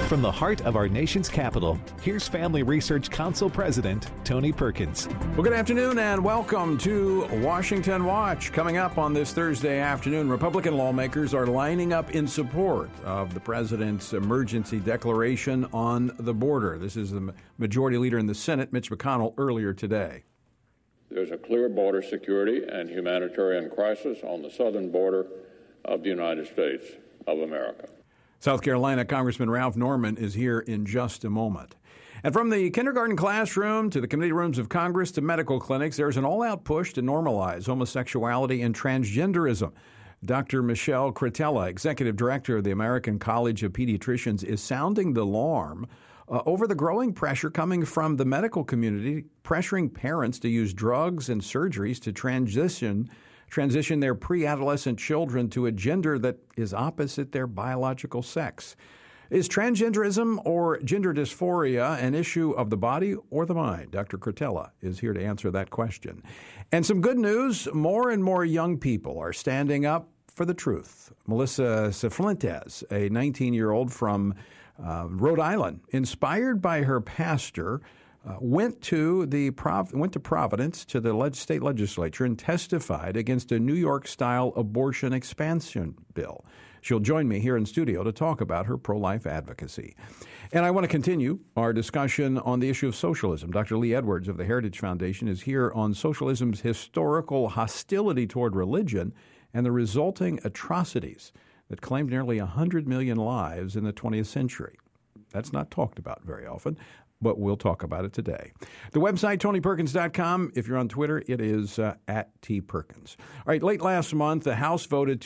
From the heart of our nation's capital, here's Family Research Council President Tony Perkins. Well, good afternoon and welcome to Washington Watch. Coming up on this Thursday afternoon, Republican lawmakers are lining up in support of the president's emergency declaration on the border. This is the majority leader in the Senate, Mitch McConnell, earlier today. There's a clear border security and humanitarian crisis on the southern border of the United States of America. South Carolina Congressman Ralph Norman is here in just a moment. And from the kindergarten classroom to the committee rooms of Congress to medical clinics, there's an all-out push to normalize homosexuality and transgenderism. Dr. Michelle Cretella, executive director of the American College of Pediatricians, is sounding the alarm over the growing pressure coming from the medical community, pressuring parents to use drugs and surgeries to transition their pre-adolescent children to a gender that is opposite their biological sex. Is transgenderism or gender dysphoria an issue of the body or the mind? Dr. Cretella is here to answer that question. And some good news, more and more young people are standing up for the truth. Melissa Cifuentes, a 19-year-old from Rhode Island, inspired by her pastor, went to Providence to the state legislature and testified against a New York-style abortion expansion bill. She'll join me here in studio to talk about her pro-life advocacy. And I want to continue our discussion on the issue of socialism. Dr. Lee Edwards of the Heritage Foundation is here on socialism's historical hostility toward religion and the resulting atrocities that claimed nearly 100 million lives in the 20th century. That's not talked about very often, but we'll talk about it today. The website, TonyPerkins.com. If you're on Twitter, it is at @TPerkins. All right, late last month, the House voted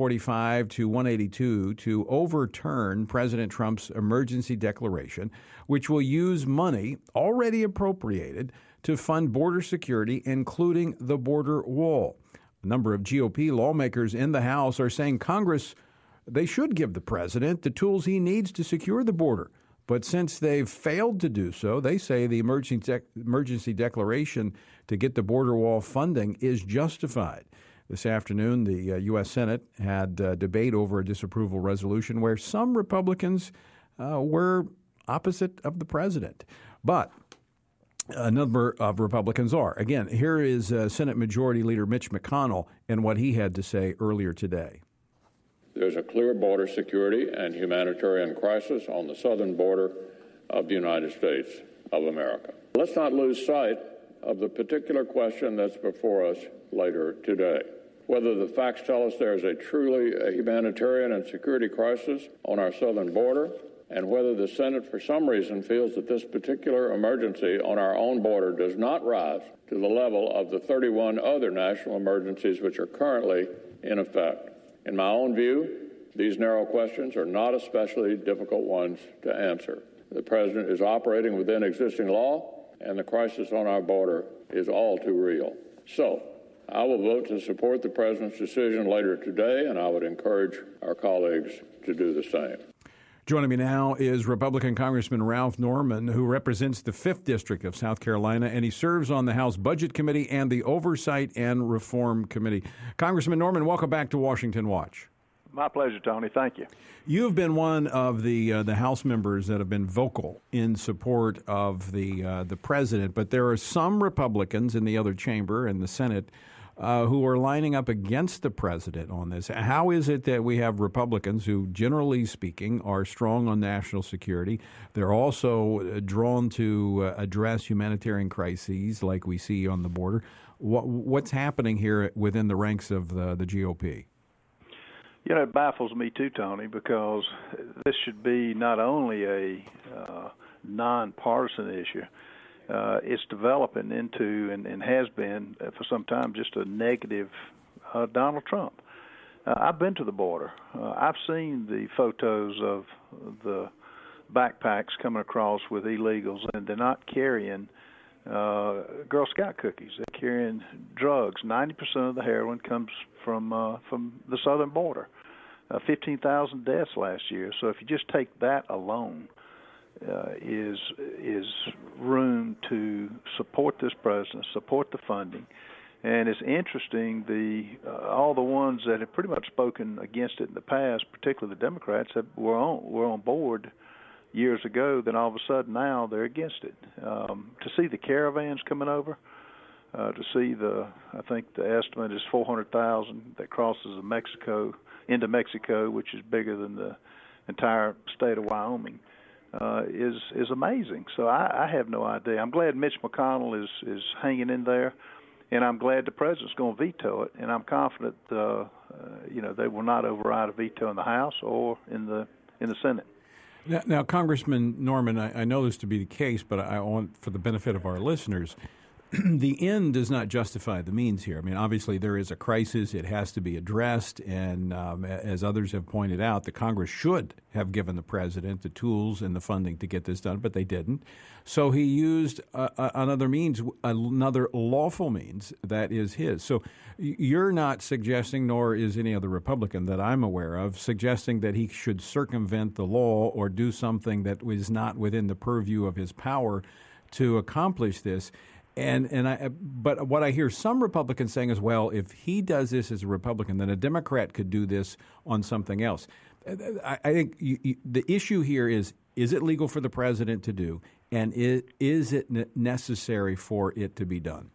245 to 182 to overturn President Trump's emergency declaration, which will use money already appropriated to fund border security, including the border wall. A number of GOP lawmakers in the House are saying Congress, they should give the president the tools he needs to secure the border. But since they've failed to do so, they say the emergency declaration to get the border wall funding is justified. This afternoon, the U.S. Senate had debate over a disapproval resolution where some Republicans were opposite of the president. But a number of Republicans are. Again, here is Senate Majority Leader Mitch McConnell and what he had to say earlier today. There's a clear border security and humanitarian crisis on the southern border of the United States of America. Let's not lose sight of the particular question that's before us later today. Whether the facts tell us there is a truly humanitarian and security crisis on our southern border, and whether the Senate for some reason feels that this particular emergency on our own border does not rise to the level of the 31 other national emergencies which are currently in effect. In my own view, these narrow questions are not especially difficult ones to answer. The president is operating within existing law, and the crisis on our border is all too real. So, I will vote to support the president's decision later today, and I would encourage our colleagues to do the same. Joining me now is Republican Congressman Ralph Norman, who represents the 5th District of South Carolina, and he serves on the House Budget Committee and the Oversight and Reform Committee. Congressman Norman, welcome back to Washington Watch. My pleasure, Tony. Thank you. You've been one of the House members that have been vocal in support of the president, but there are some Republicans in the other chamber, in the Senate, who are lining up against the president on this. How is it that we have Republicans who, generally speaking, are strong on national security? They're also drawn to address humanitarian crises like we see on the border. What's happening here within the ranks of the GOP? You know, it baffles me too, Tony, because this should be not only a nonpartisan issue, it's developing into, and has been for some time, just a negative Donald Trump. I've been to the border. I've seen the photos of the backpacks coming across with illegals, and they're not carrying Girl Scout cookies. They're carrying drugs. 90% of the heroin comes from the southern border. 15,000 deaths last year. So if you just take that alone, is room to support this president, support the funding. And it's interesting, all the ones that have pretty much spoken against it in the past, particularly the Democrats, were on board years ago, then all of a sudden now they're against it. To see the caravans coming over, to see I think the estimate is 400,000 that crosses into Mexico, which is bigger than the entire state of Wyoming, is amazing. So I have no idea. I'm glad Mitch McConnell is hanging in there, and I'm glad the president's going to veto it. And I'm confident, they will not override a veto in the House or in the Senate. Now, Congressman Norman, I know this to be the case, but I want, for the benefit of our listeners, the end does not justify the means here. I mean, obviously there is a crisis. It has to be addressed. And as others have pointed out, the Congress should have given the president the tools and the funding to get this done, but they didn't. So he used another means, another lawful means that is his. So you're not suggesting, nor is any other Republican that I'm aware of, suggesting that he should circumvent the law or do something that was not within the purview of his power to accomplish this. But what I hear some Republicans saying is, well, if he does this as a Republican, then a Democrat could do this on something else. I think the issue here is it legal for the president to do, and is it necessary for it to be done?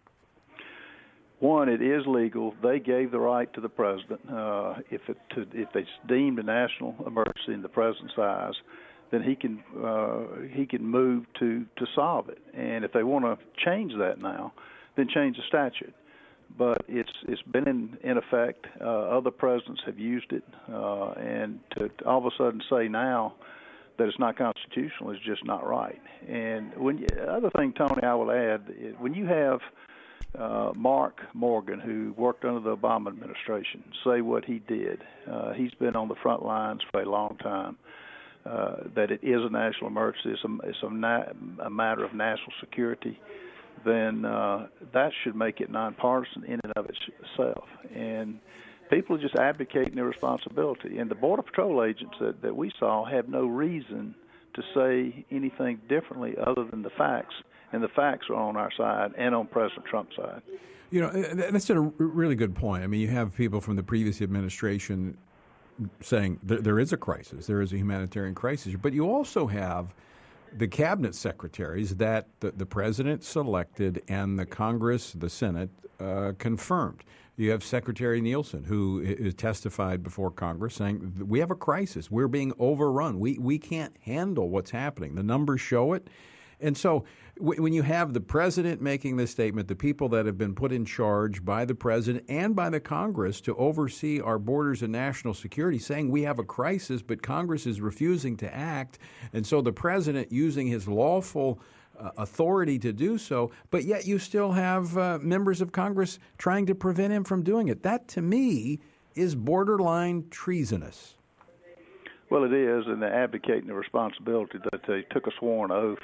One, it is legal. They gave the right to the president. If it's deemed a national emergency in the president's eyes, then he can move to solve it. And if they want to change that now, then change the statute. But it's been in effect. Other presidents have used it, and to all of a sudden say now that it's not constitutional is just not right. And the other thing, Tony, I will add, when you have Mark Morgan, who worked under the Obama administration, say what he did, he's been on the front lines for a long time. That it is a national emergency, it's a matter of national security, then that should make it nonpartisan in and of itself. And people are just abdicating their responsibility. And the Border Patrol agents that we saw have no reason to say anything differently other than the facts. And the facts are on our side and on President Trump's side. You know, that's a really good point. I mean, you have people from the previous administration saying there is a crisis, there is a humanitarian crisis, but you also have the cabinet secretaries that the president selected and the Congress, the Senate, confirmed. You have Secretary Nielsen, who is testified before Congress saying, we have a crisis, we're being overrun, we can't handle what's happening. The numbers show it. And so when you have the president making this statement, the people that have been put in charge by the president and by the Congress to oversee our borders and national security saying we have a crisis, but Congress is refusing to act, and so the president using his lawful authority to do so, but yet you still have members of Congress trying to prevent him from doing it. That, to me, is borderline treasonous. Well, it is, and they're advocating the responsibility that they took a sworn oath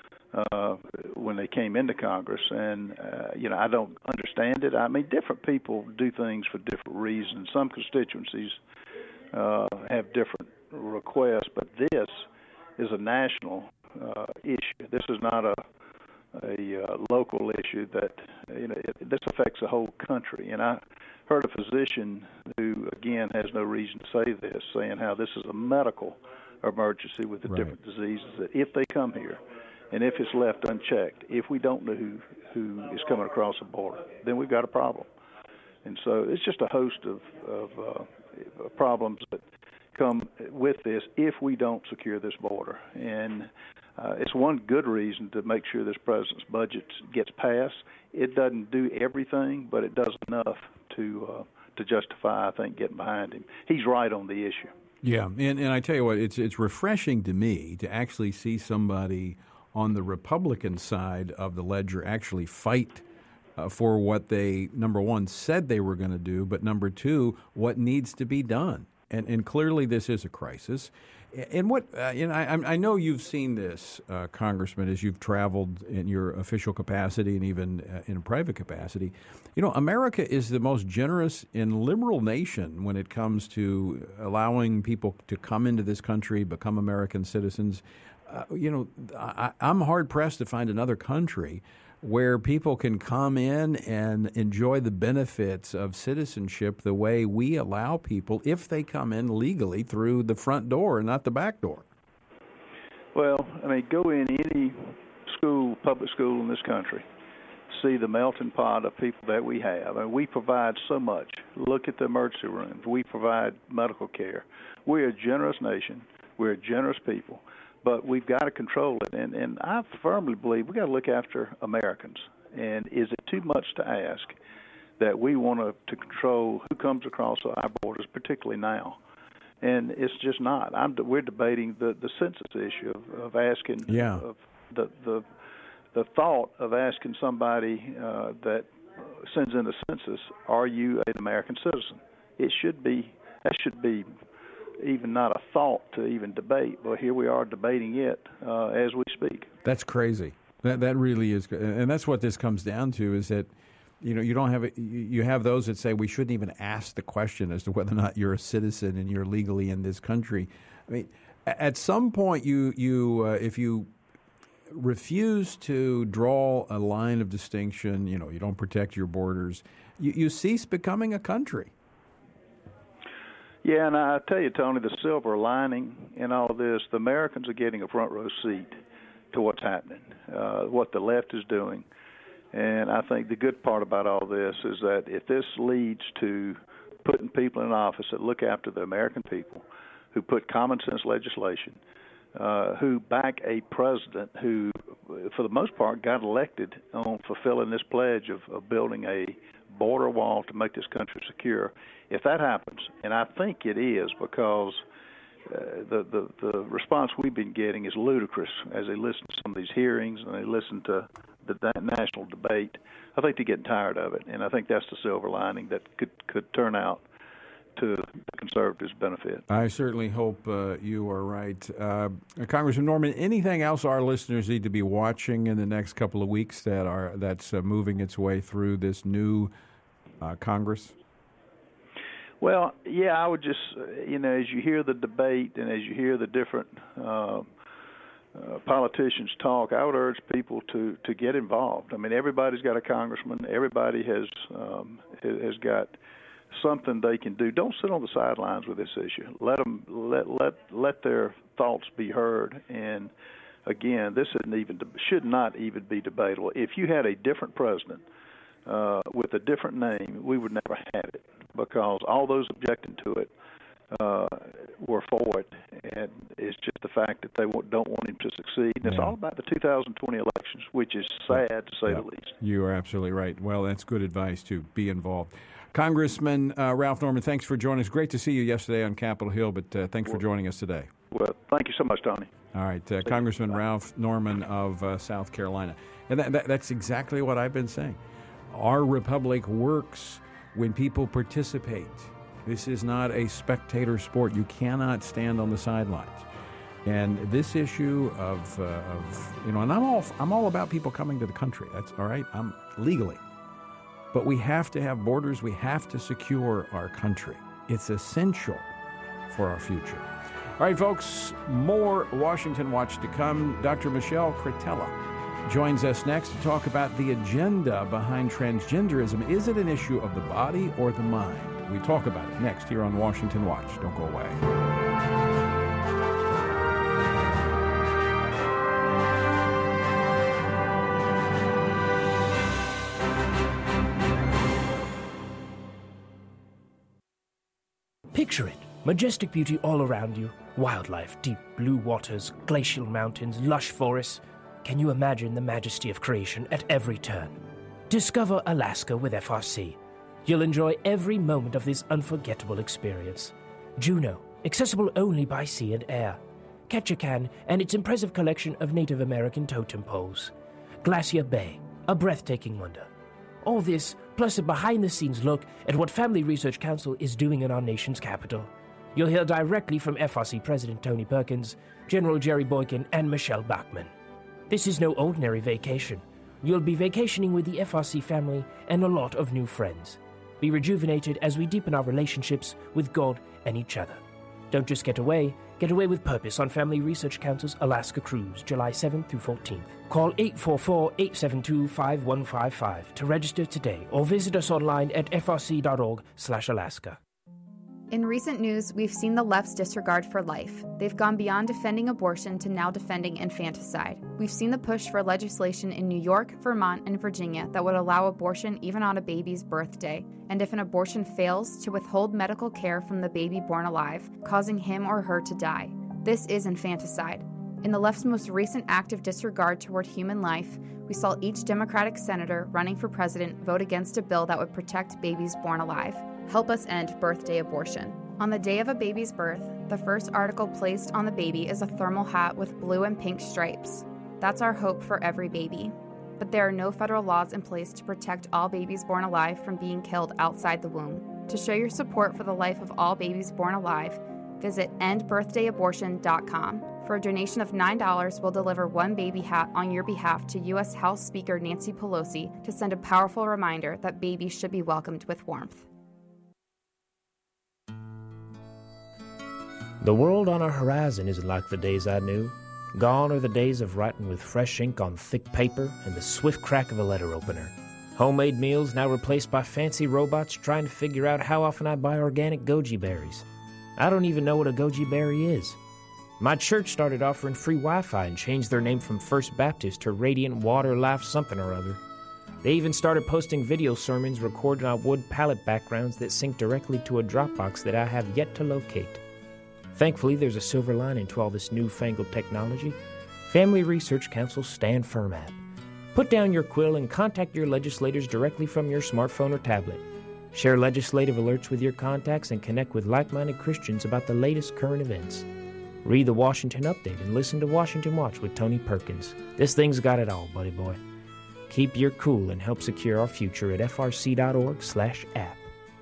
when they came into Congress, and I don't understand it. I mean, different people do things for different reasons. Some constituencies have different requests, but this is a national issue. This is not a local issue that this affects the whole country. And I heard a physician who, again, has no reason to say this, saying how this is a medical emergency with the different diseases, that if they come here, and if it's left unchecked, if we don't know who is coming across the border, then we've got a problem. And so it's just a host of problems that come with this if we don't secure this border. And it's one good reason to make sure this president's budget gets passed. It doesn't do everything, but it does enough to justify, I think, getting behind him. He's right on the issue. Yeah, and I tell you what, it's refreshing to me to actually see somebody on the Republican side of the ledger actually fight for what they, number one, said they were going to do, but number two, what needs to be done. And clearly this is a crisis. And what I know you've seen this, Congressman, as you've traveled in your official capacity and even in a private capacity. You know, America is the most generous and liberal nation when it comes to allowing people to come into this country, become American citizens. I'm hard-pressed to find another country where people can come in and enjoy the benefits of citizenship the way we allow people if they come in legally through the front door and not the back door. Well, I mean, go in any school, public school in this country, see the melting pot of people that we have. And we provide so much. Look at the emergency rooms. We provide medical care. We're a generous nation. We're a generous people. But we've got to control it. And I firmly believe we've got to look after Americans. And is it too much to ask that we want to control who comes across our borders, particularly now? And it's just not. We're debating the census issue of asking of the thought of asking somebody that sends in the census, are you an American citizen? That should be even not a thought to even debate. But here we are debating it as we speak. That's crazy. That really is, and that's what this comes down to. Is that you have those that say we shouldn't even ask the question as to whether or not you're a citizen and you're legally in this country. I mean, at some point, if you refuse to draw a line of distinction, you don't protect your borders, you cease becoming a country. Yeah, and I tell you, Tony, the silver lining in all of this, the Americans are getting a front row seat to what's happening, what the left is doing. And I think the good part about all this is that if this leads to putting people in office that look after the American people, who put common sense legislation, who back a president who, for the most part, got elected on fulfilling this pledge of building a border wall to make this country secure. If that happens, and I think it is, because the response we've been getting is ludicrous as they listen to some of these hearings and they listen to the national debate. I think they're getting tired of it, and I think that's the silver lining that could turn out to the conservatives' benefit. I certainly hope you are right. Congressman Norman, anything else our listeners need to be watching in the next couple of weeks that's moving its way through this new Congress? Well, yeah, I would just, as you hear the debate and as you hear the different politicians talk, I would urge people to get involved. I mean, everybody's got a congressman. Everybody has got something they can do. Don't sit on the sidelines with this issue. Let their thoughts be heard. And again, this should not even be debatable. If you had a different president with a different name, we would never have it, because all those objecting to it were for it, and it's just the fact that they don't want him to succeed. And it's all about the 2020 elections, which is sad to say the least. You are absolutely right. Well, that's good advice, to be involved. Congressman Ralph Norman, thanks for joining us. Great to see you yesterday on Capitol Hill, but thanks for joining us today. Well, thank you so much, Tony. All right, Congressman Ralph Norman of South Carolina. And that's exactly what I've been saying. Our republic works when people participate. This is not a spectator sport. You cannot stand on the sidelines. And this issue of and I'm all about people coming to the country. That's all right. I'm legally. But we have to have borders. We have to secure our country. It's essential for our future. All right, folks, more Washington Watch to come. Dr. Michelle Cretella joins us next to talk about the agenda behind transgenderism. Is it an issue of the body or the mind? We talk about it next here on Washington Watch. Don't go away. Picture it. Majestic beauty all around you. Wildlife, deep blue waters, glacial mountains, lush forests. Can you imagine the majesty of creation at every turn? Discover Alaska with FRC. You'll enjoy every moment of this unforgettable experience. Juneau, accessible only by sea and air. Ketchikan and its impressive collection of Native American totem poles. Glacier Bay, a breathtaking wonder. All this, plus a behind-the-scenes look at what Family Research Council is doing in our nation's capital. You'll hear directly from FRC President Tony Perkins, General Jerry Boykin, and Michelle Bachmann. This is no ordinary vacation. You'll be vacationing with the FRC family and a lot of new friends. Be rejuvenated as we deepen our relationships with God and each other. Don't just get away with purpose on Family Research Council's Alaska Cruise, July 7th through 14th. Call 844-872-5155 to register today or visit us online at frc.org/Alaska. In recent news, we've seen the left's disregard for life. They've gone beyond defending abortion to now defending infanticide. We've seen the push for legislation in New York, Vermont, and Virginia that would allow abortion even on a baby's birthday, and if an abortion fails, to withhold medical care from the baby born alive, causing him or her to die. This is infanticide. In the left's most recent act of disregard toward human life, we saw each Democratic senator running for president vote against a bill that would protect babies born alive. Help us end birthday abortion. On the day of a baby's birth, the first article placed on the baby is a thermal hat with blue and pink stripes. That's our hope for every baby. But there are no federal laws in place to protect all babies born alive from being killed outside the womb. To show your support for the life of all babies born alive, visit endbirthdayabortion.com. For a donation of $9, we'll deliver one baby hat on your behalf to U.S. House Speaker Nancy Pelosi to send a powerful reminder that babies should be welcomed with warmth. The world on our horizon isn't like the days I knew. Gone are the days of writing with fresh ink on thick paper and the swift crack of a letter opener. Homemade meals now replaced by fancy robots trying to figure out how often I buy organic goji berries. I don't even know what a goji berry is. My church started offering free Wi-Fi and changed their name from First Baptist to Radiant Water Life something or other. They even started posting video sermons recorded on wood pallet backgrounds that sync directly to a Dropbox that I have yet to locate. Thankfully, there's a silver lining to all this newfangled technology. Family Research Council's Stand Firm app. Put down your quill and contact your legislators directly from your smartphone or tablet. Share legislative alerts with your contacts and connect with like-minded Christians about the latest current events. Read the Washington Update and listen to Washington Watch with Tony Perkins. This thing's got it all, buddy boy. Keep your cool and help secure our future at frc.org/app.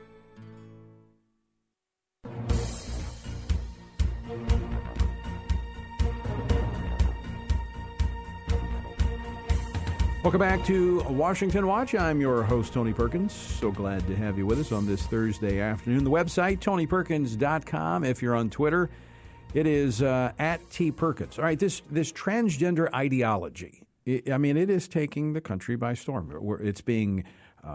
Welcome back to Washington Watch. I'm your host, Tony Perkins. So glad to have you with us on this Thursday afternoon. The website, TonyPerkins.com. If you're on Twitter, it is at @TPerkins. All right, this transgender ideology, it is taking the country by storm. It's being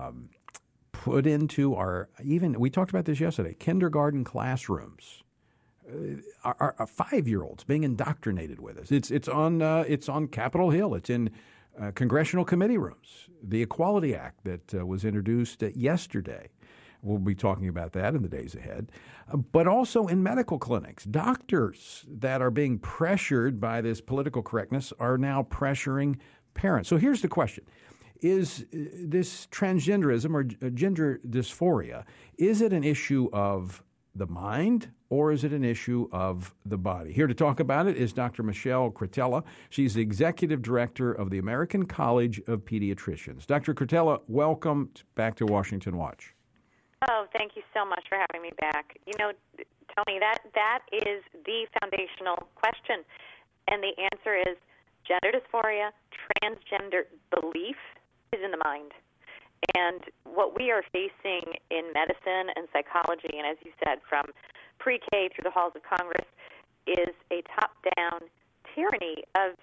put into we talked about this yesterday, kindergarten classrooms. Our 5-year-olds being indoctrinated with this. It's on Capitol Hill. It's in congressional committee rooms. The Equality Act that was introduced yesterday. We'll be talking about that in the days ahead. But also in medical clinics, doctors that are being pressured by this political correctness are now pressuring parents. So here's the question. Is this transgenderism or gender dysphoria, is it an issue of the mind or is it an issue of the body? Here to talk about it is Dr. Michelle Cretella. She's the executive director of the American College of Pediatricians. Dr. Cretella, welcome back to Washington Watch. Oh, thank you so much for having me back. You know, Tony, that is the foundational question. And the answer is gender dysphoria, transgender belief is in the mind. And what we are facing in medicine and psychology, and as you said, from pre-K through the halls of Congress, is a top-down tyranny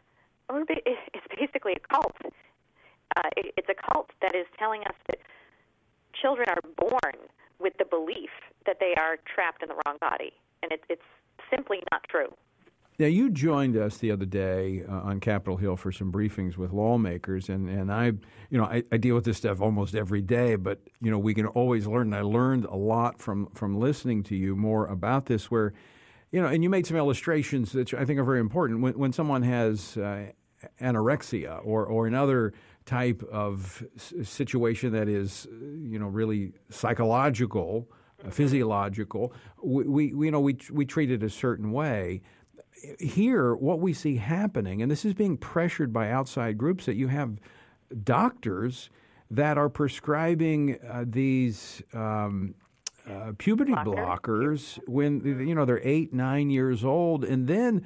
it's basically a cult. It's a cult that is telling us that children are born with the belief that they are trapped in the wrong body, and it's simply not true. Now, you joined us the other day on Capitol Hill for some briefings with lawmakers, and I deal with this stuff almost every day, but, we can always learn, and I learned a lot from listening to you more about this where, and you made some illustrations that I think are very important. When someone has anorexia or another type of situation that is, really psychological, physiological, we treat it a certain way. Here, what we see happening, and this is being pressured by outside groups, that you have doctors that are prescribing these puberty blockers when they're 8, 9 years old, and then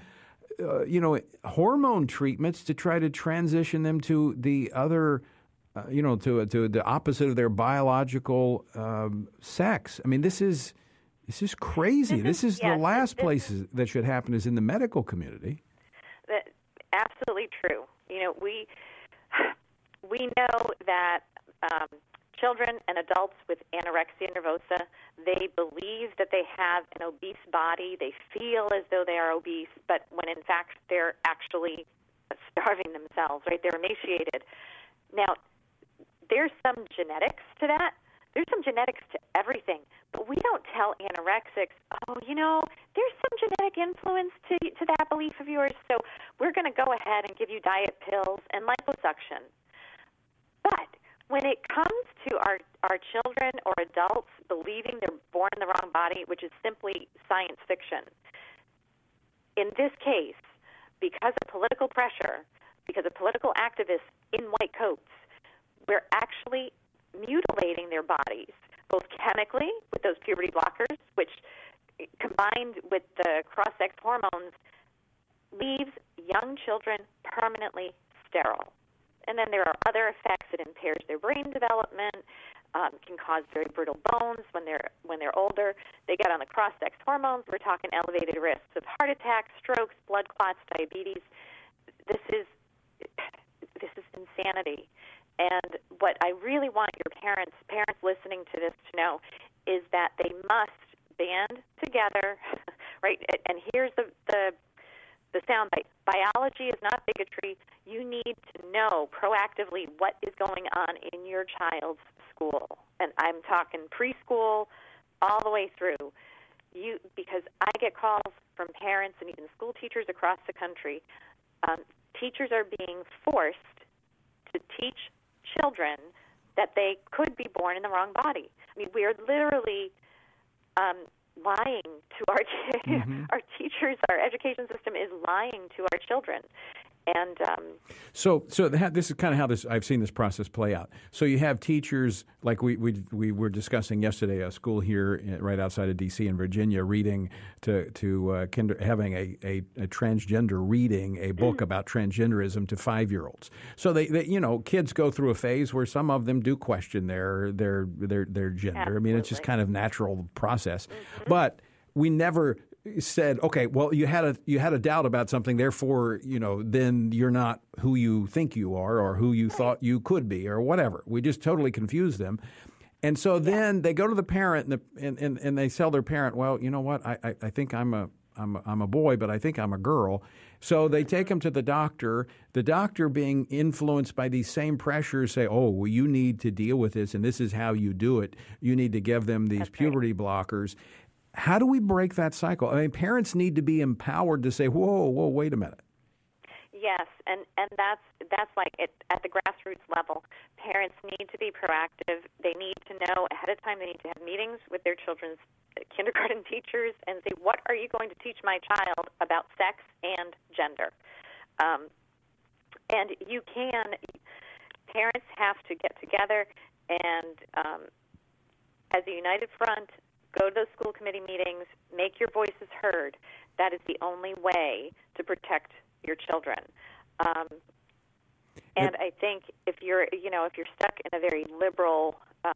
hormone treatments to try to transition them to the other, to the opposite of their biological sex. I mean, this is crazy. This is the last place that should happen is in the medical community. Absolutely true. We know that children and adults with anorexia nervosa, they believe that they have an obese body. They feel as though they are obese, but when in fact they're actually starving themselves, right? They're emaciated. Now, there's some genetics to that. There's some genetics to everything, but we don't tell anorexics, there's some genetic influence to that belief of yours, so we're going to go ahead and give you diet pills and liposuction. But when it comes to our children or adults believing they're born in the wrong body, which is simply science fiction, in this case, because of political pressure, because of political activists in white coats, we're actually mutilating their bodies, both chemically with those puberty blockers, which combined with the cross-sex hormones leaves young children permanently sterile. And then there are other effects. It impairs their brain development, can cause very brittle bones when they're older. They get on the cross-sex hormones. We're talking elevated risks of heart attacks, strokes, blood clots, diabetes. This is insanity. And what I really want your parents listening to this to know is that they must band together, right? And here's the soundbite. Biology is not bigotry. You need to know proactively what is going on in your child's school. And I'm talking preschool all the way through. Because I get calls from parents and even school teachers across the country. Teachers are being forced to teach children that they could be born in the wrong body. I mean, we are literally lying to our our teachers. Our education system is lying to our children. And so this is kind of how I've seen this process play out. So you have teachers, like we were discussing yesterday, a school here right outside of D.C. in Virginia, reading having a transgender reading a book about transgenderism to 5-year-olds. So they kids go through a phase where some of them do question their gender. Absolutely. I mean, it's just kind of natural process. Mm-hmm. But we never said, okay, well, you had a doubt about something, therefore, then you're not who you think you are or who you thought you could be or whatever. We just totally confused them. And so then they go to the parent and they tell their parent, well, you know what, I think I'm a boy, but I think I'm a girl. So they take them to the doctor. The doctor, being influenced by these same pressures, say, oh, well, you need to deal with this, and this is how you do it. You need to give them these puberty blockers. How do we break that cycle? I mean, parents need to be empowered to say, whoa, wait a minute. Yes, and that's like at the grassroots level. Parents need to be proactive. They need to know ahead of time. They need to have meetings with their children's kindergarten teachers and say, what are you going to teach my child about sex and gender? And parents have to get together and as a united front, go to those school committee meetings, make your voices heard. That is the only way to protect your children. And I think if you're stuck in a very liberal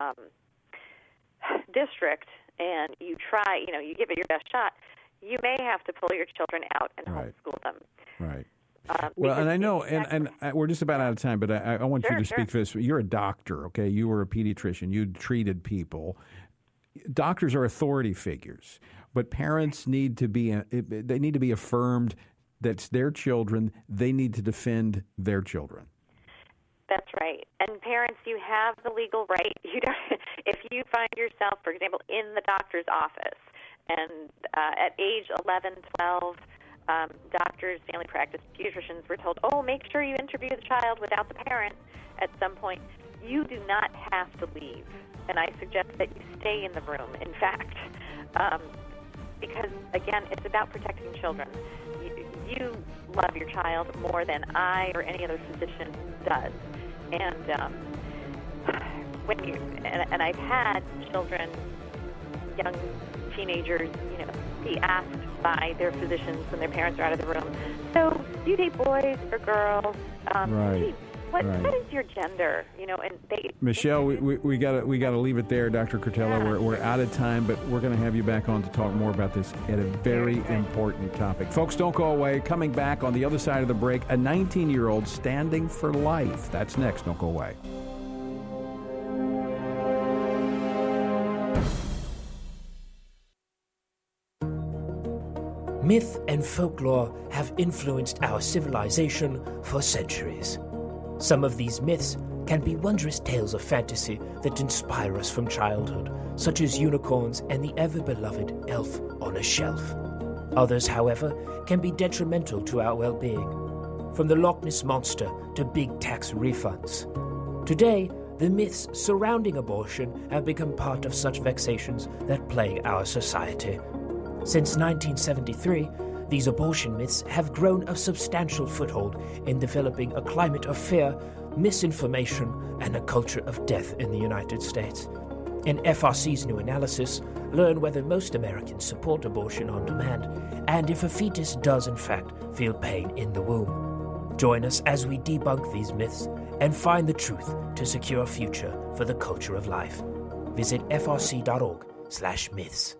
district and you try, you give it your best shot, you may have to pull your children out and homeschool them. Right. Well, and I know, and we're just about out of time, but I want you to speak for this. You're a doctor, okay? You were a pediatrician. You treated people. Doctors are authority figures, but parents need to be affirmed that's their children. They need to defend their children. That's right. And parents, you have the legal right. If you find yourself, for example, in the doctor's office, and at age 11, 12, doctors, family practice pediatricians were told, make sure you interview the child without the parent at some point. You do not have to leave. And I suggest that you stay in the room, in fact, because, again, it's about protecting children. You love your child more than I or any other physician does. And and I've had children, young teenagers, be asked by their physicians when their parents are out of the room, so do you date boys or girls? Right. What is your gender? And Michelle, we gotta leave it there, Dr. Curtelo. We're out of time, but we're going to have you back on to talk more about this at a very important topic. Folks, don't go away. Coming back on the other side of the break, a 19-year-old standing for life. That's next. Don't go away. Myth and folklore have influenced our civilization for centuries. Some of these myths can be wondrous tales of fantasy that inspire us from childhood, such as unicorns and the ever-beloved elf on a shelf. Others, however, can be detrimental to our well-being, from the Loch Ness Monster to big tax refunds. Today, the myths surrounding abortion have become part of such vexations that plague our society. Since 1973, these abortion myths have grown a substantial foothold in developing a climate of fear, misinformation, and a culture of death in the United States. In FRC's new analysis, learn whether most Americans support abortion on demand and if a fetus does in fact feel pain in the womb. Join us as we debunk these myths and find the truth to secure a future for the culture of life. Visit frc.org/myths.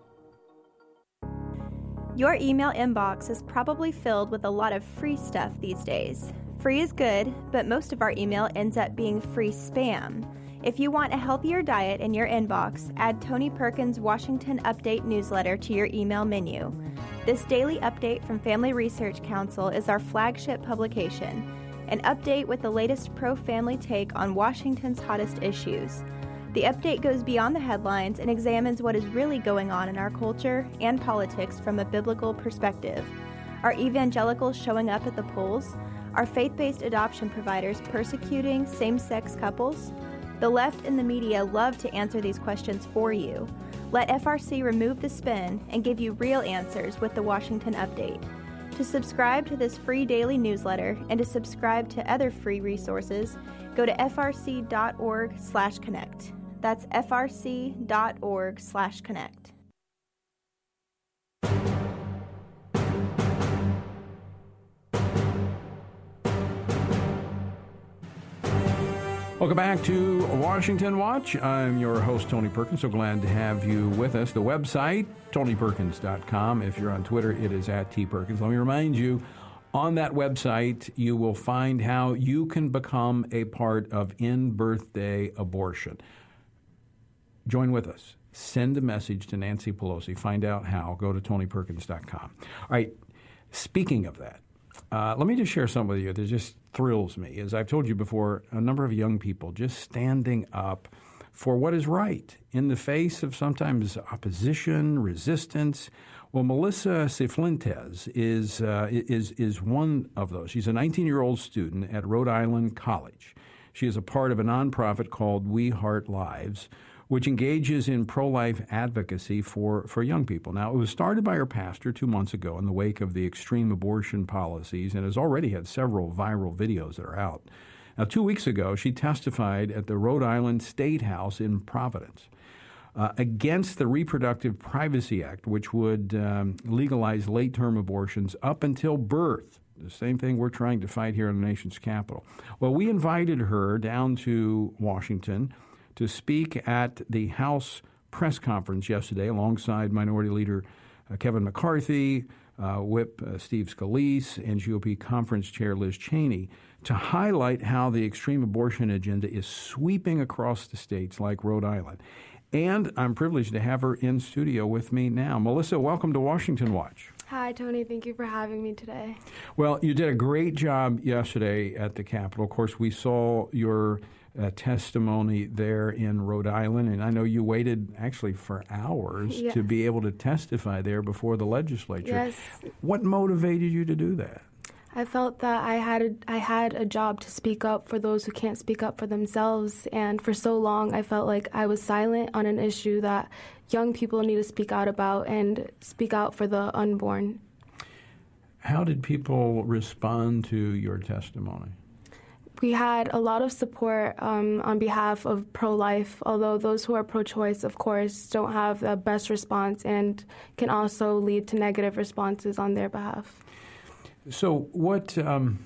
Your email inbox is probably filled with a lot of free stuff these days. Free is good, but most of our email ends up being free spam. If you want a healthier diet in your inbox, add Tony Perkins' Washington Update newsletter to your email menu. This daily update from Family Research Council is our flagship publication, an update with the latest pro-family take on Washington's hottest issues. The update goes beyond the headlines and examines what is really going on in our culture and politics from a biblical perspective. Are evangelicals showing up at the polls? Are faith-based adoption providers persecuting same-sex couples? The left and the media love to answer these questions for you. Let FRC remove the spin and give you real answers with the Washington Update. To subscribe to this free daily newsletter and to subscribe to other free resources, go to frc.org/connect. That's frc.org/connect. Welcome back to Washington Watch. I'm your host, Tony Perkins. So glad to have you with us. The website, TonyPerkins.com. If you're on Twitter, it is @TPerkins. Let me remind you, on that website, you will find how you can become a part of in-birthday abortion. Join with us. Send a message to Nancy Pelosi. Find out how. Go to TonyPerkins.com. All right, speaking of that, let me just share something with you that just thrills me. As I've told you before, a number of young people just standing up for what is right in the face of sometimes opposition, resistance. Well, Melissa Cifuentes is one of those. She's a 19-year-old student at Rhode Island College. She is a part of a nonprofit called We Heart Lives, which engages in pro-life advocacy for young people. Now, it was started by her pastor 2 months ago in the wake of the extreme abortion policies and has already had several viral videos that are out. Now, 2 weeks ago, she testified at the Rhode Island State House in Providence against the Reproductive Privacy Act, which would legalize late-term abortions up until birth. The same thing we're trying to fight here in the nation's capital. Well, we invited her down to Washington to speak at the House press conference yesterday alongside Minority Leader Kevin McCarthy, Whip Steve Scalise, and GOP Conference Chair Liz Cheney to highlight how the extreme abortion agenda is sweeping across the states like Rhode Island. And I'm privileged to have her in studio with me now. Melissa, welcome to Washington Watch. Hi, Tony. Thank you for having me today. Well, you did a great job yesterday at the Capitol. Of course, we saw your testimony there in Rhode Island, and I know you waited actually for hours to be able to testify there before the legislature. Yes. What motivated you to do that? I felt that I had a job to speak up for those who can't speak up for themselves, and for so long I felt like I was silent on an issue that young people need to speak out about and speak out for the unborn. How did people respond to your testimony? We had a lot of support on behalf of pro-life, although those who are pro-choice, of course, don't have the best response and can also lead to negative responses on their behalf. So what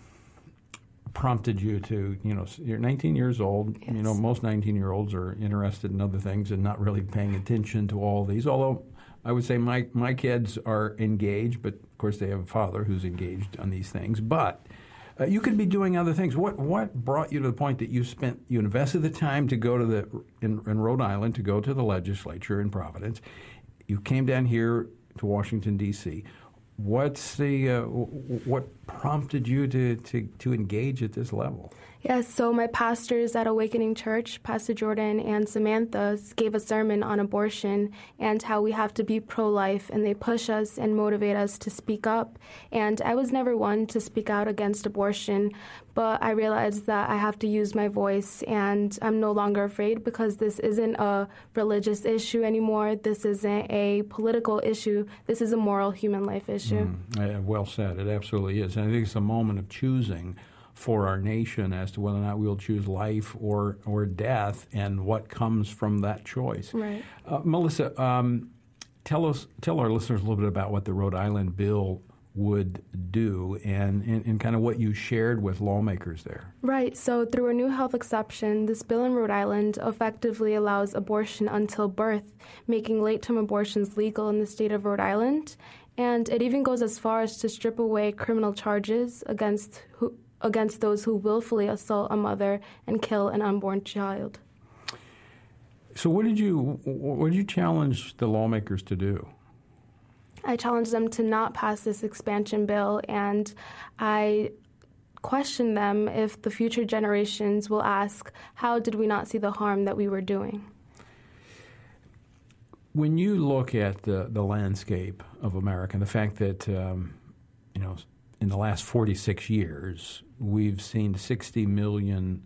prompted you to, you're 19 years old. Yes. Most 19-year-olds are interested in other things and not really paying attention to all these, although I would say my kids are engaged, but of course they have a father who's engaged on these things. But you could be doing other things. What brought you to the point that you invested the time to go to in Rhode Island to go to the legislature in Providence? You came down here to Washington, D.C. What's what prompted you to engage at this level? Yes, so my pastors at Awakening Church, Pastor Jordan and Samantha, gave a sermon on abortion and how we have to be pro-life, and they push us and motivate us to speak up. And I was never one to speak out against abortion, but I realized that I have to use my voice, and I'm no longer afraid because this isn't a religious issue anymore. This isn't a political issue. This is a moral human life issue. Well said. It absolutely is. And I think it's a moment of choosing for our nation as to whether or not we'll choose life or death and what comes from that choice. Right. Melissa, tell our listeners a little bit about what the Rhode Island bill would do and kind of what you shared with lawmakers there. Right. So through a new health exception, this bill in Rhode Island effectively allows abortion until birth, making late-term abortions legal in the state of Rhode Island. And it even goes as far as to strip away criminal charges against those who willfully assault a mother and kill an unborn child. So what did you challenge the lawmakers to do? I challenged them to not pass this expansion bill, and I questioned them if the future generations will ask, how did we not see the harm that we were doing? When you look at the landscape of America and the fact that, in the last 46 years, we've seen 60 million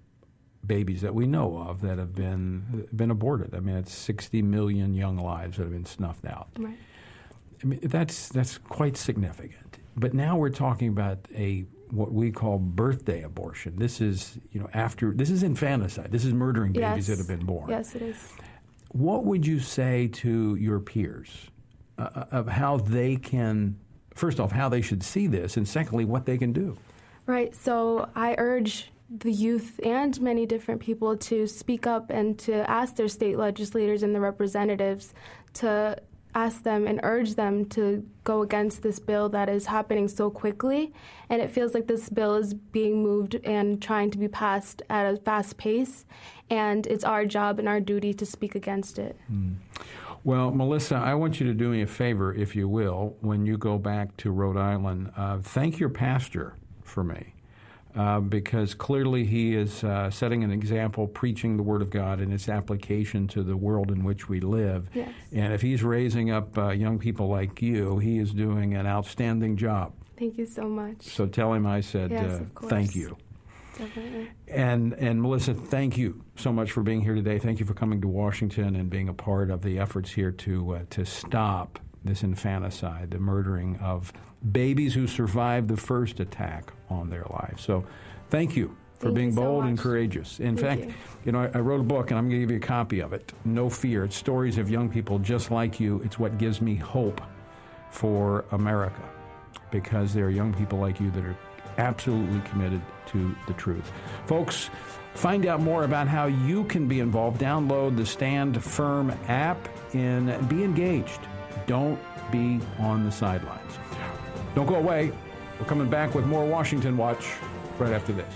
babies that we know of that have been aborted. I mean, it's 60 million young lives that have been snuffed out. Right. I mean, that's quite significant. But now we're talking about what we call birthday abortion. This is this is infanticide. This is murdering babies that have been born. Yes, it is. What would you say to your peers of how they can? First off, how they should see this, and secondly, what they can do. Right. So I urge the youth and many different people to speak up and to ask their state legislators and the representatives to ask them and urge them to go against this bill that is happening so quickly. And it feels like this bill is being moved and trying to be passed at a fast pace. And it's our job and our duty to speak against it. Well, Melissa, I want you to do me a favor, if you will, when you go back to Rhode Island. Thank your pastor for me, because clearly he is setting an example, preaching the Word of God and its application to the world in which we live. Yes. And if he's raising up young people like you, he is doing an outstanding job. Thank you so much. So tell him I said thank you. Definitely. And Melissa, thank you so much for being here today. Thank you for coming to Washington and being a part of the efforts here to stop this infanticide, the murdering of babies who survived the first attack on their lives. So thank you for being bold and courageous. In fact, I wrote a book, and I'm going to give you a copy of it, No Fear. It's stories of young people just like you. It's what gives me hope for America, because there are young people like you that are absolutely committed to the truth. Folks, find out more about how you can be involved. Download the Stand Firm app and be engaged. Don't be on the sidelines. Don't go away. We're coming back with more Washington Watch right after this.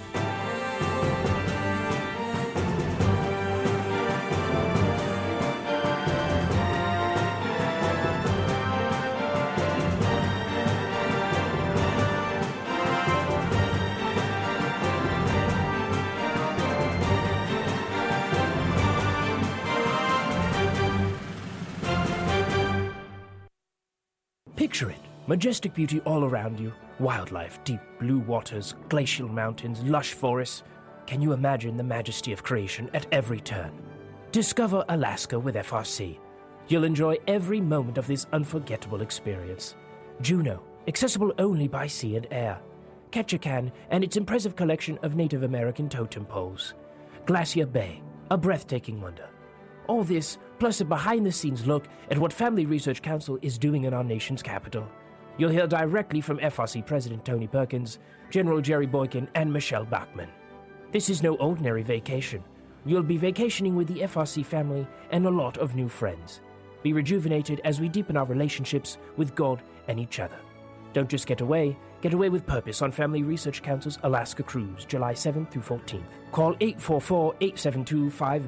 Picture it. Majestic beauty all around you. Wildlife, deep blue waters, glacial mountains, lush forests. Can you imagine the majesty of creation at every turn? Discover Alaska with FRC. You'll enjoy every moment of this unforgettable experience. Juneau, accessible only by sea and air. Ketchikan and its impressive collection of Native American totem poles. Glacier Bay, a breathtaking wonder. All this, plus a behind-the-scenes look at what Family Research Council is doing in our nation's capital. You'll hear directly from FRC President Tony Perkins, General Jerry Boykin, and Michelle Bachmann. This is no ordinary vacation. You'll be vacationing with the FRC family and a lot of new friends. Be rejuvenated as we deepen our relationships with God and each other. Don't just get away with purpose on Family Research Council's Alaska Cruise, July 7th through 14th. Call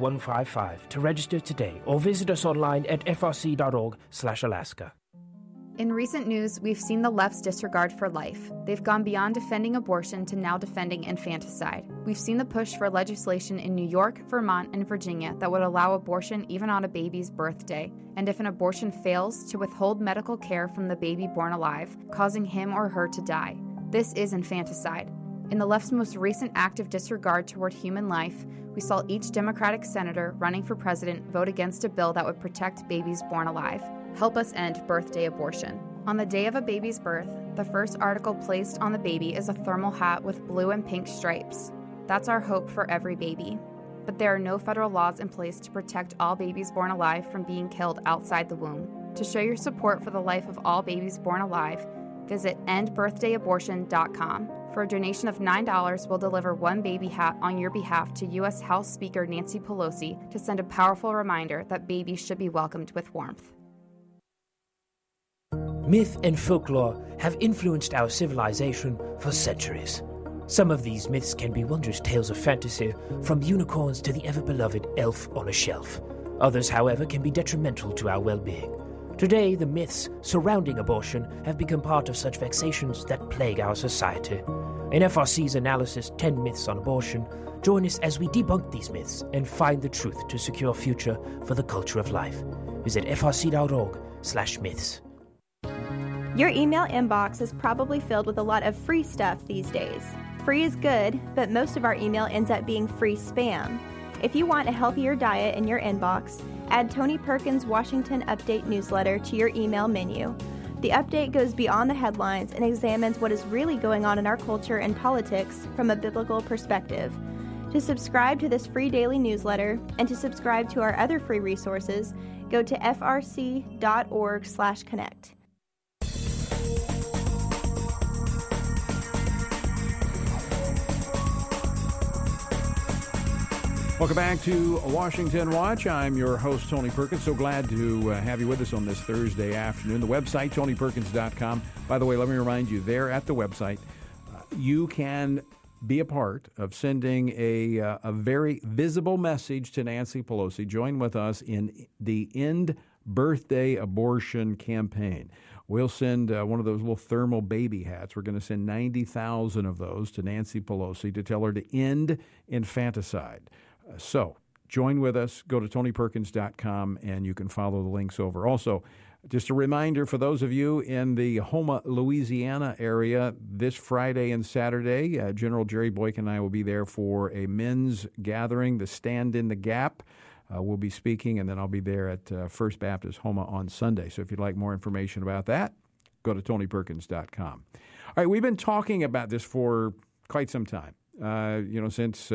844-872-5155 to register today or visit us online at frc.org/Alaska. In recent news, we've seen the left's disregard for life. They've gone beyond defending abortion to now defending infanticide. We've seen the push for legislation in New York, Vermont, and Virginia that would allow abortion even on a baby's birthday, and if an abortion fails, to withhold medical care from the baby born alive, causing him or her to die. This is infanticide. In the left's most recent act of disregard toward human life, we saw each Democratic senator running for president vote against a bill that would protect babies born alive. Help us end birthday abortion. On the day of a baby's birth, the first article placed on the baby is a thermal hat with blue and pink stripes. That's our hope for every baby. But there are no federal laws in place to protect all babies born alive from being killed outside the womb. To show your support for the life of all babies born alive, visit endbirthdayabortion.com. For a donation of $9, we'll deliver one baby hat on your behalf to U.S. House Speaker Nancy Pelosi to send a powerful reminder that babies should be welcomed with warmth. Myth and folklore have influenced our civilization for centuries. Some of these myths can be wondrous tales of fantasy, from unicorns to the ever-beloved elf on a shelf. Others, however, can be detrimental to our well-being. Today, the myths surrounding abortion have become part of such vexations that plague our society. In FRC's analysis, 10 Myths on Abortion, join us as we debunk these myths and find the truth to secure a future for the culture of life. Visit frc.org/myths. Your email inbox is probably filled with a lot of free stuff these days. Free is good, but most of our email ends up being free spam. If you want a healthier diet in your inbox, add Tony Perkins' Washington Update newsletter to your email menu. The update goes beyond the headlines and examines what is really going on in our culture and politics from a biblical perspective. To subscribe to this free daily newsletter and to subscribe to our other free resources, go to frc.org/connect. Welcome back to Washington Watch. I'm your host, Tony Perkins. So glad to have you with us on this Thursday afternoon. The website, TonyPerkins.com. By the way, let me remind you, there at the website, you can be a part of sending a very visible message to Nancy Pelosi. Join with us in the End Birthday Abortion campaign. We'll send one of those little thermal baby hats. We're going to send 90,000 of those to Nancy Pelosi to tell her to end infanticide. So join with us. Go to TonyPerkins.com, and you can follow the links over. Also, just a reminder for those of you in the Houma, Louisiana area, this Friday and Saturday, General Jerry Boykin and I will be there for a men's gathering, the Stand in the Gap. We'll be speaking, and then I'll be there at First Baptist Houma on Sunday. So if you'd like more information about that, go to TonyPerkins.com. All right, we've been talking about this for quite some time, since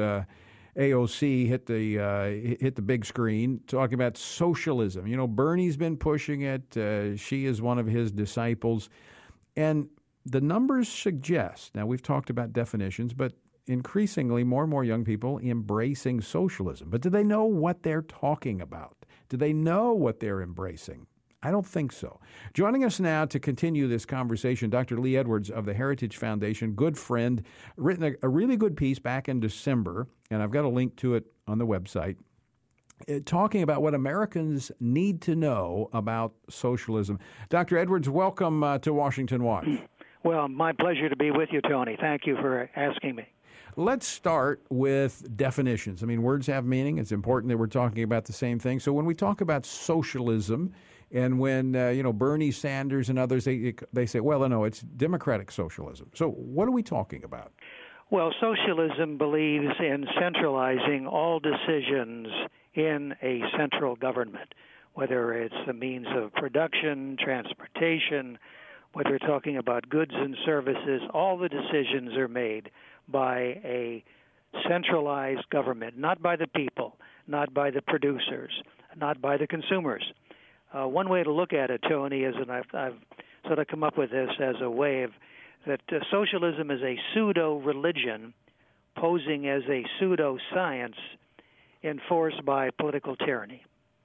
AOC hit the big screen, talking about socialism. You know, Bernie's been pushing it. She is one of his disciples. And the numbers suggest, now we've talked about definitions, but increasingly more and more young people embracing socialism. But do they know what they're talking about? Do they know what they're embracing? I don't think so. Joining us now to continue this conversation, Dr. Lee Edwards of the Heritage Foundation, good friend, written a really good piece back in December, and I've got a link to it on the website, talking about what Americans need to know about socialism. Dr. Edwards, welcome to Washington Watch. Well, my pleasure to be with you, Tony. Thank you for asking me. Let's start with definitions. I mean, words have meaning. It's important that we're talking about the same thing. So when we talk about socialism, and when, Bernie Sanders and others, they say, well, no, it's democratic socialism. So what are we talking about? Well, socialism believes in centralizing all decisions in a central government, whether it's the means of production, transportation, whether we're talking about goods and services. All the decisions are made by a centralized government, not by the people, not by the producers, not by the consumers. One way to look at it, Tony, is, and I've sort of come up with this as a way of that socialism is a pseudo-religion posing as a pseudo-science enforced by political tyranny.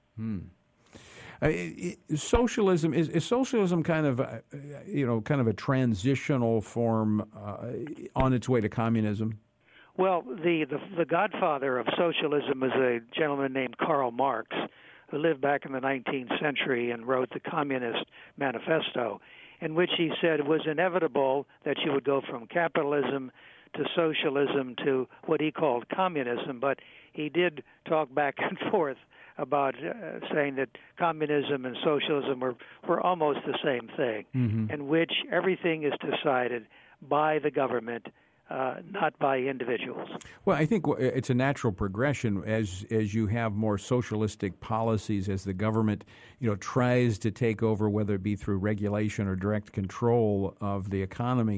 Socialism is socialism kind of a transitional form on its way to communism? Well, the godfather of socialism is a gentleman named Karl Marx, who lived back in the 19th century and wrote the Communist Manifesto, in which he said it was inevitable that you would go from capitalism to socialism to what he called communism. But he did talk back and forth about saying that communism and socialism were almost the same thing, in which everything is decided by the government, not by individuals. Well, I think it's a natural progression as you have more socialistic policies, as the government, tries to take over, whether it be through regulation or direct control of the economy.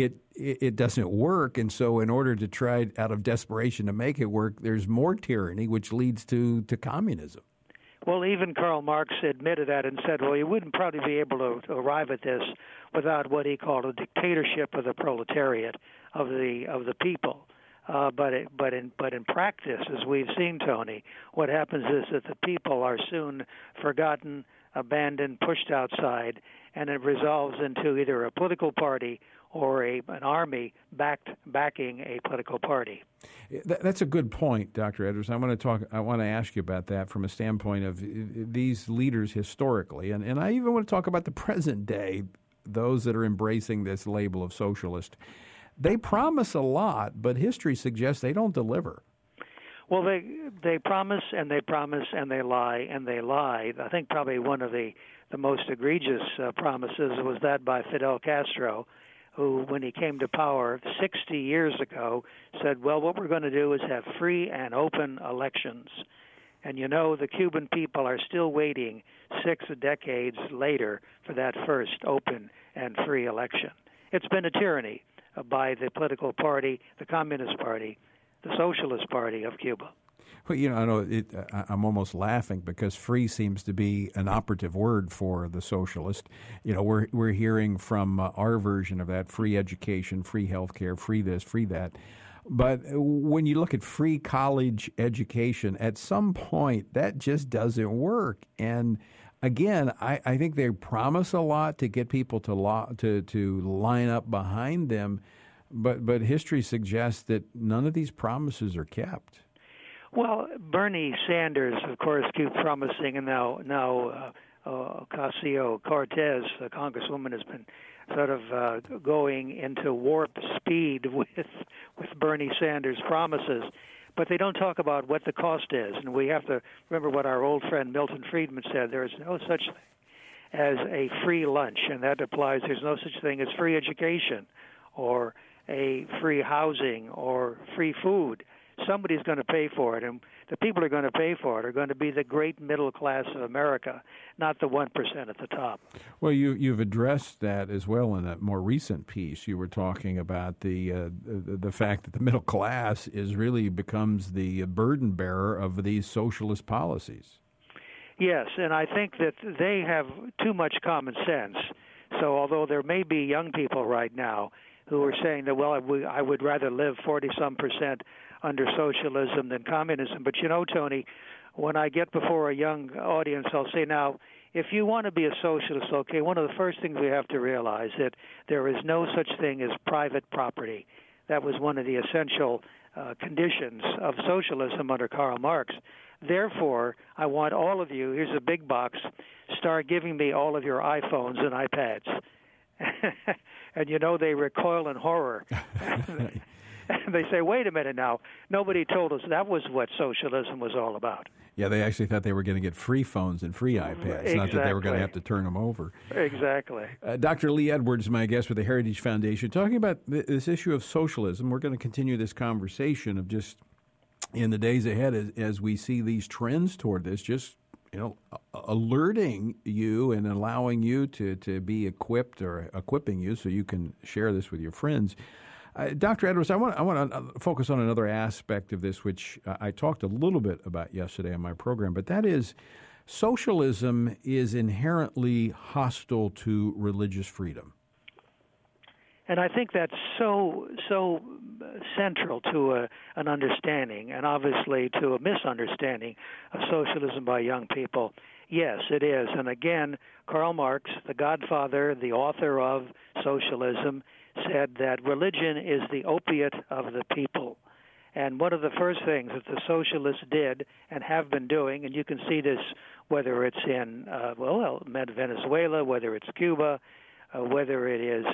It doesn't work, and so in order to try out of desperation to make it work, there's more tyranny, which leads to communism. Well, even Karl Marx admitted that and said, well, you wouldn't probably be able to arrive at this without what he called a dictatorship of the proletariat, of the people. But in practice, as we've seen, Tony, what happens is that the people are soon forgotten, abandoned, pushed outside, and it resolves into either a political party or an army backing a political party. That's a good point, Dr. Edwards. I want to ask you about that from a standpoint of these leaders historically, and I even want to talk about the present day, those that are embracing this label of socialist. They promise a lot, but history suggests they don't deliver. Well, they promise and they promise and they lie and they lie. I think probably one of the most egregious promises was that by Fidel Castro, who, when he came to power 60 years ago, said, well, what we're going to do is have free and open elections. And the Cuban people are still waiting 6 decades later for that first open and free election. It's been a tyranny by the political party, the Communist Party, the Socialist Party of Cuba. Well, I know I'm almost laughing because free seems to be an operative word for the socialist. We're hearing from our version of that: free education, free health care, free this, free that. But when you look at free college education, at some point that just doesn't work. And again, I think they promise a lot to get people to line up behind them, but history suggests that none of these promises are kept. Well, Bernie Sanders, of course, keeps promising, and now Ocasio-Cortez, the congresswoman, has been sort of going into warp speed with Bernie Sanders' promises. But they don't talk about what the cost is, and we have to remember what our old friend Milton Friedman said. There is no such thing as a free lunch, and that applies. There's no such thing as free education or a free housing or free food. Somebody's going to pay for it, and the people who are going to pay for it are going to be the great middle class of America, not the 1% at the top. Well, you've addressed that as well in a more recent piece. You were talking about the fact that the middle class really becomes the burden bearer of these socialist policies. Yes, and I think that they have too much common sense. So although there may be young people right now who are saying that, well, I would rather live 40-some% under socialism than communism. But Tony, when I get before a young audience, I'll say, now, if you want to be a socialist, okay, one of the first things we have to realize that there is no such thing as private property. That was one of the essential conditions of socialism under Karl Marx. Therefore, I want all of you, here's a big box, start giving me all of your iPhones and iPads. And they recoil in horror. And they say, wait a minute now, nobody told us that was what socialism was all about. Yeah, they actually thought they were going to get free phones and free iPads, exactly. Not that they were going to have to turn them over. Exactly. Dr. Lee Edwards, my guest with the Heritage Foundation, talking about this issue of socialism. We're going to continue this conversation of just in the days ahead as we see these trends toward this, just alerting you and allowing you to be equipped or equipping you so you can share this with your friends. Dr. Edwards, I want to focus on another aspect of this, which I talked a little bit about yesterday on my program, but that is socialism is inherently hostile to religious freedom. And I think that's so central to an understanding, and obviously to a misunderstanding of socialism by young people. Yes, it is. And again, Karl Marx, the godfather, the author of socialism, said that religion is the opiate of the people. And one of the first things that the socialists did and have been doing, and you can see this whether it's in Venezuela, whether it's Cuba, whether it is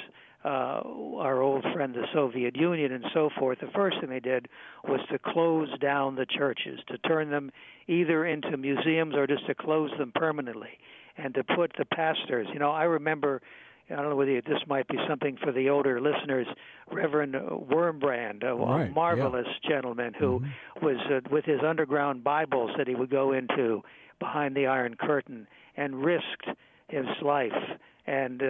our old friend the Soviet Union and so forth, the first thing they did was to close down the churches, to turn them either into museums or just to close them permanently, and to put the pastors. I remember, I don't know whether this might be something for the older listeners, Reverend Wurmbrand, a marvelous gentleman who was with his underground Bibles that he would go into behind the Iron Curtain and risked his life and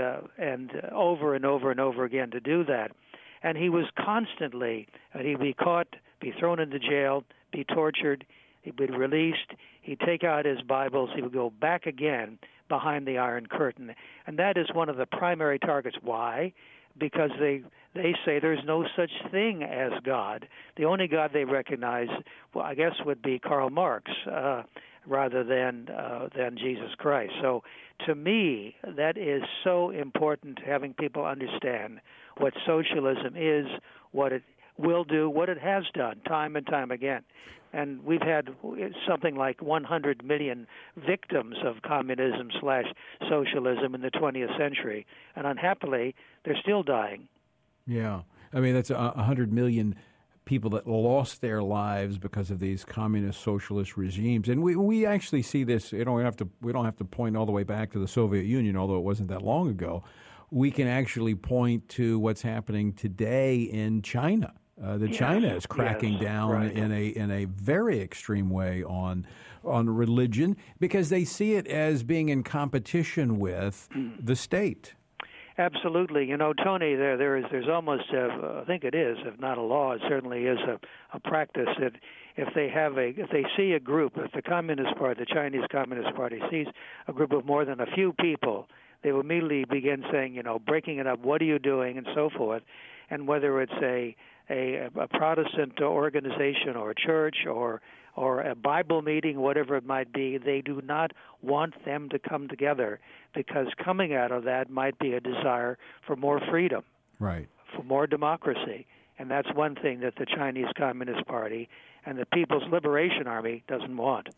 over and over and over again to do that. And he was constantly, he'd be caught, be thrown into jail, be tortured, he'd be released, he'd take out his Bibles, he would go back again behind the Iron Curtain. And that is one of the primary targets. Why? Because they say there's no such thing as God. The only God they recognize, I guess, would be Karl Marx, rather than Jesus Christ. So to me, that is so important, having people understand what socialism is, what it will do, what it has done time and time again. And we've had something like 100 million victims of communism/socialism in the 20th century. And unhappily, they're still dying. Yeah. I mean, that's 100 million people that lost their lives because of these communist socialist regimes. And we actually see this, we don't have to point all the way back to the Soviet Union, although it wasn't that long ago. We can actually point to what's happening today in China. China is cracking down in a very extreme way on religion because they see it as being in competition with the state. Absolutely. Tony, there's almost, I think it is, if not a law, it certainly is a practice that if they see a group, if the Communist Party, the Chinese Communist Party sees a group of more than a few people, they will immediately begin saying, breaking it up, what are you doing, and so forth. And whether it's a Protestant organization or a church or a Bible meeting, whatever it might be, they do not want them to come together because coming out of that might be a desire for more freedom, right, for more democracy. And that's one thing that the Chinese Communist Party and the People's Liberation Army doesn't want.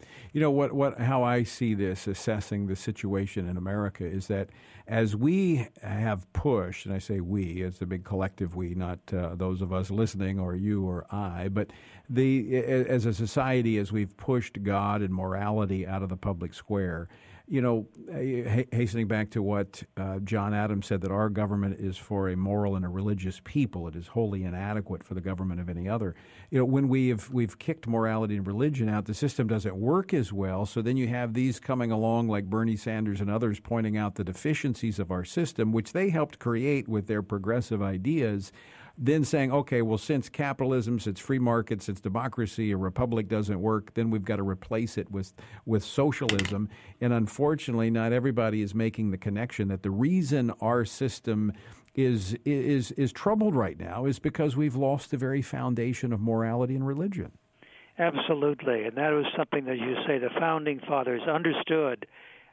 How I see this, assessing the situation in America, is that as we have pushed, and I say we, it's a big collective we, not those of us listening or you or I, but as a society, as we've pushed God and morality out of the public square, hastening back to what John Adams said, that our government is for a moral and a religious people. It is wholly inadequate for the government of any other. When we've kicked morality and religion out, the system doesn't work as well. So then you have these coming along like Bernie Sanders and others pointing out the deficiencies of our system, which they helped create with their progressive ideas, then saying, okay, well, since capitalism, since free market, since democracy, a republic doesn't work, then we've got to replace it with socialism. And unfortunately, not everybody is making the connection that the reason our system is troubled right now is because we've lost the very foundation of morality and religion. Absolutely. And that was something that you say the Founding Fathers understood,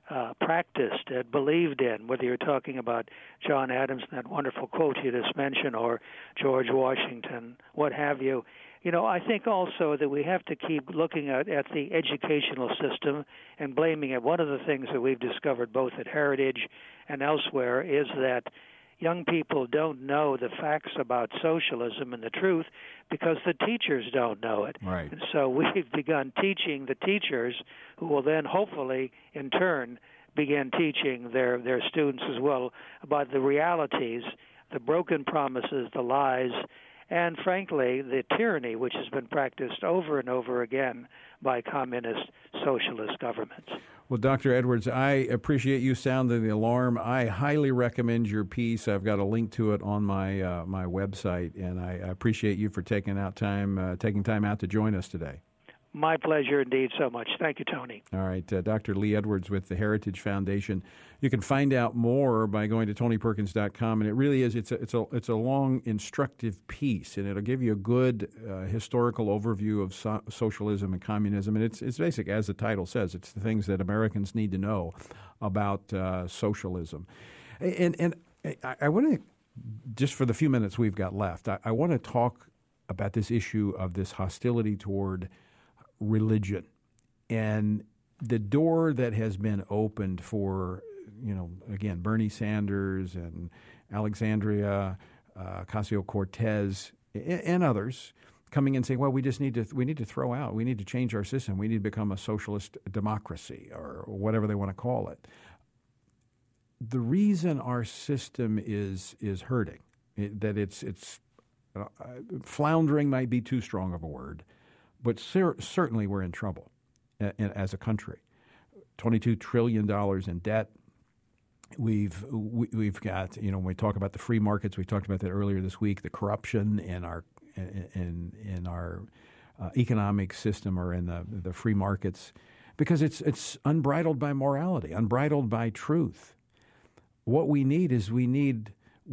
practiced, believed in, whether you're talking about John Adams and that wonderful quote you just mentioned, or George Washington, what have you. I think also that we have to keep looking at the educational system and blaming it. One of the things that we've discovered both at Heritage and elsewhere is that young people don't know the facts about socialism and the truth because the teachers don't know it. Right. And so we've begun teaching the teachers, who will then hopefully, in turn, begin teaching their students as well about the realities, the broken promises, the lies, and frankly, the tyranny which has been practiced over and over again by communist socialist governments. Well, Dr. Edwards, I appreciate you sounding the alarm. I highly recommend your piece. I've got a link to it on my my website, and I appreciate you for taking time out to join us today. My pleasure indeed so much. Thank you, Tony. All right. Dr. Lee Edwards with the Heritage Foundation. You can find out more by going to TonyPerkins.com, and it really is, it's a long, instructive piece, and it'll give you a good historical overview of socialism and communism. And it's basic, as the title says. It's the things that Americans need to know about socialism. And I want to, just for the few minutes we've got left, I want to talk about this issue of this hostility toward religion. And the door that has been opened for, again, Bernie Sanders and Alexandria Ocasio-Cortez and others coming in saying, well, we need to throw out, we need to change our system, we need to become a socialist democracy or whatever they want to call it. The reason our system is hurting, that it's floundering might be too strong of a word, but certainly we're in trouble as a country. $22 trillion in debt. We've got, when we talk about the free markets, we talked about that earlier this week, the corruption in our economic system or in the free markets, because it's unbridled by morality, unbridled by truth. What we need is we need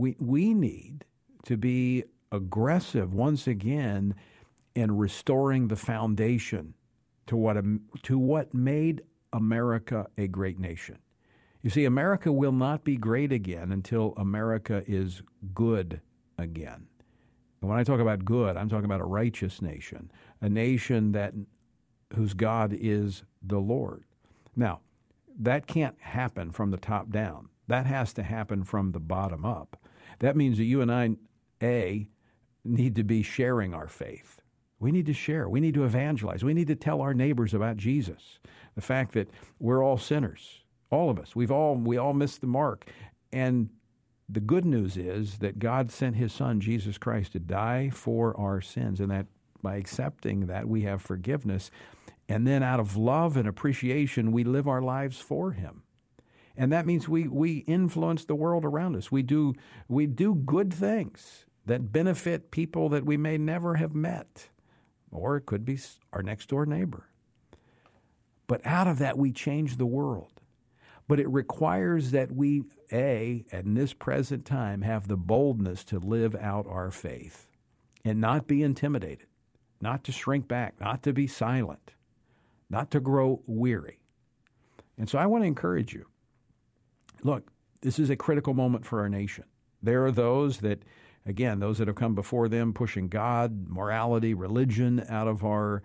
to be aggressive once again in restoring the foundation to what made America a great nation. You see, America will not be great again until America is good again. And when I talk about good, I'm talking about a righteous nation, a nation whose God is the Lord. Now, that can't happen from the top down. That has to happen from the bottom up. That means that you and I, need to be sharing our faith. We need to share. We need to evangelize. We need to tell our neighbors about Jesus, the fact that we're all sinners. All of us. We all missed the mark. And the good news is that God sent his Son, Jesus Christ, to die for our sins, and that by accepting that, we have forgiveness. And then out of love and appreciation, we live our lives for him. And that means we influence the world around us. We do good things that benefit people that we may never have met, or it could be our next-door neighbor. But out of that, we change the world. But it requires that we, in this present time, have the boldness to live out our faith and not be intimidated, not to shrink back, not to be silent, not to grow weary. And so I want to encourage you. Look, this is a critical moment for our nation. There are those that have come before them pushing God, morality, religion out of our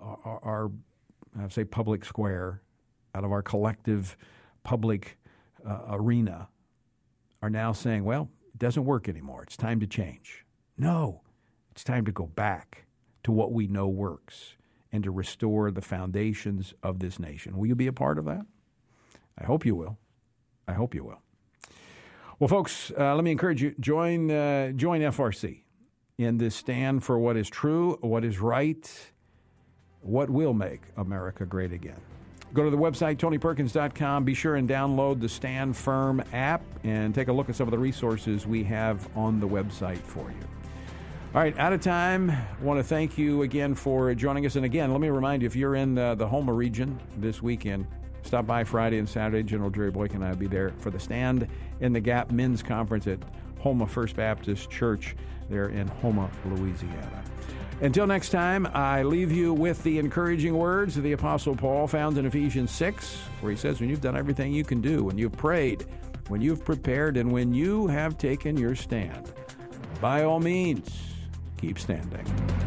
public square, out of our collective public arena, are now saying, well, it doesn't work anymore. It's time to change. No, it's time to go back to what we know works and to restore the foundations of this nation. Will you be a part of that? I hope you will. I hope you will. Well, folks, let me encourage you, join FRC in this stand for what is true, what is right, what will make America great again. Go to the website, TonyPerkins.com. Be sure and download the Stand Firm app and take a look at some of the resources we have on the website for you. All right, out of time. I want to thank you again for joining us. And again, let me remind you, if you're in the Houma region this weekend, stop by Friday and Saturday. General Jerry Boykin and I will be there for the Stand in the Gap Men's Conference at Houma First Baptist Church there in Houma, Louisiana. Until next time, I leave you with the encouraging words of the Apostle Paul found in Ephesians 6, where he says, when you've done everything you can do, when you've prayed, when you've prepared, and when you have taken your stand, by all means, keep standing.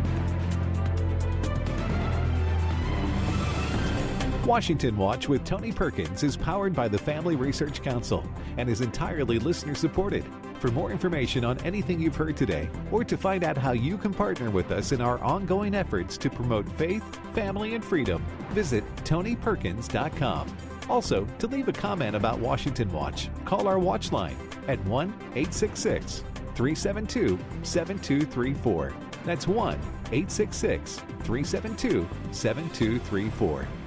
Washington Watch with Tony Perkins is powered by the Family Research Council and is entirely listener-supported. For more information on anything you've heard today, or to find out how you can partner with us in our ongoing efforts to promote faith, family, and freedom, visit TonyPerkins.com. Also, to leave a comment about Washington Watch, call our watch line at 1-866-372-7234. That's 1-866-372-7234.